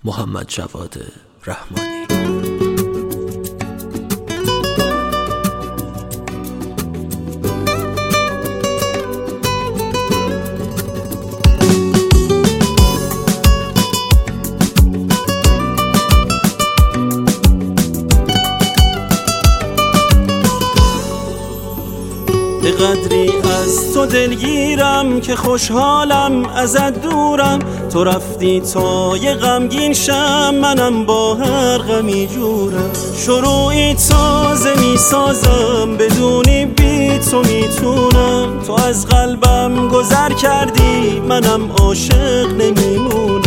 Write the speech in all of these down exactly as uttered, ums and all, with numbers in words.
محمد جواد رحمانی. به قدری از تو دلگیرم که خوشحالم ازت دورم. تو رفتی تا یه غمگین شم، منم با هر غمی جورم. شروعی تازه می سازم، بدونی بی تو میتونم. تو از قلبم گذر کردی، منم عاشق نمیمونم.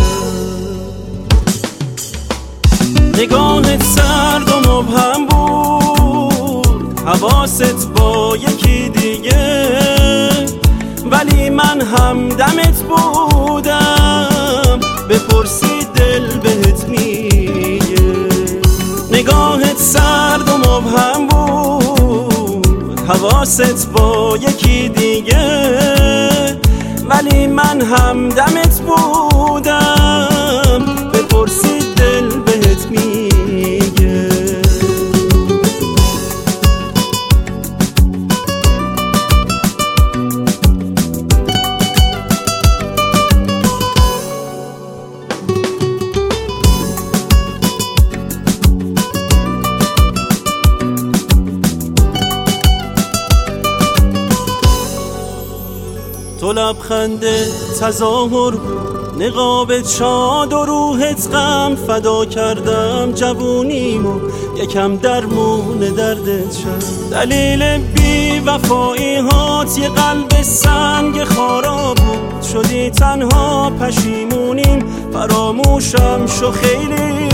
نگاهت سرد و مبهم بود، حواست با یکی دیگه، ولی من همدمت بودم. بپرسی دل بهت میگه. نگاهت سرد و مبهم بود، حواست با یکی دیگه، ولی من همدمت بودم. بپرسی دل بهت میگه. تو لبخند تظاهر بود، نقابت شاد و روحت غم. فدا کردم جوونیمو، یکم درمون دردت شد. دلیل بی وفایی هات یه قلب سنگ خارا بود. شدی تنها پشیمونیم، فراموشم شو خیلی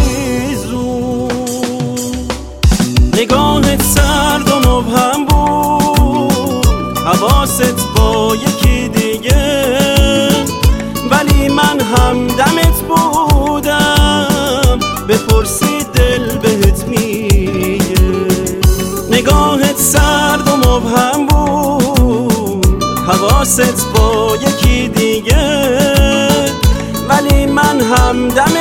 زود. نگاهت سرد و مبهم بود، حواست با یکی دیگه، ولی من همدمت بودم. بپرسی دل بهت میگه. نگاهت سرد و مبهم بود، حواست با یکی دیگه، ولی من همدمت